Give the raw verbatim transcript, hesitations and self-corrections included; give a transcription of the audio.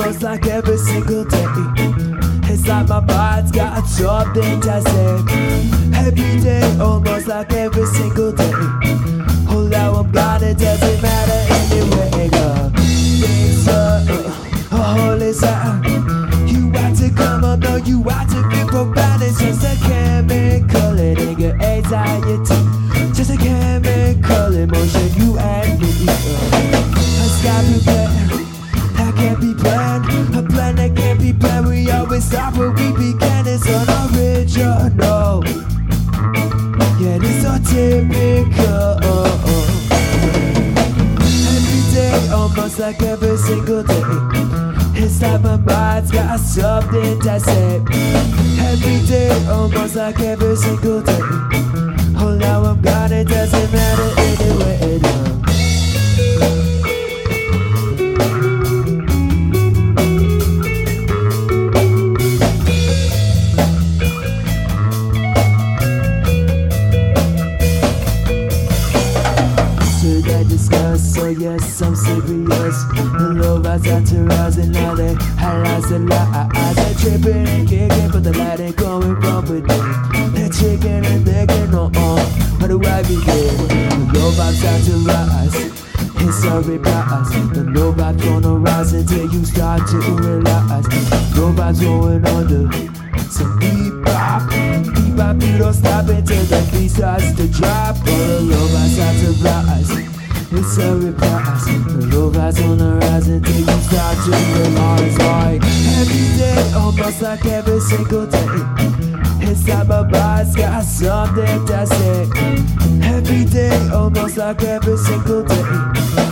almost like every single day. It's like my mind's got something to say. Every day, almost like every single day. Oh, now I'm gone, it doesn't matter anyway. Girl, things are uh, a holy sign. You want to come on, no, you want to be profound. It's just a chemical, it ain't your anxiety. Just a chemical emotion, you and me. Uh, a sky prepared, that can't be planned. A plan that can't be planned. We always stop where we began. It's unoriginal. Yeah, it's so typical. Every day, almost like every single day. It's like my mind's got something to say. Every day, almost like every single day. Oh, now I'm gone, it doesn't matter anyway. No. So yes, I'm serious. The love I got to rise and now they highlights the lies. They're tripping and kicking, but the light ain't coming from within. They're chicken and they're getting on. Where do I begin? The love I got to rise. It's a reprise. The love vibe's gonna rise until you start to realize. Love vibe's going under. So bebop, bebop, you don't stop until the beat starts to drop. Oh, the love I start to rise. It's a reprise. The love vibe's gonna rise until you start to realize. Like every day, almost like every single day. It's like my mind's got something to say. Every day, almost like every single day.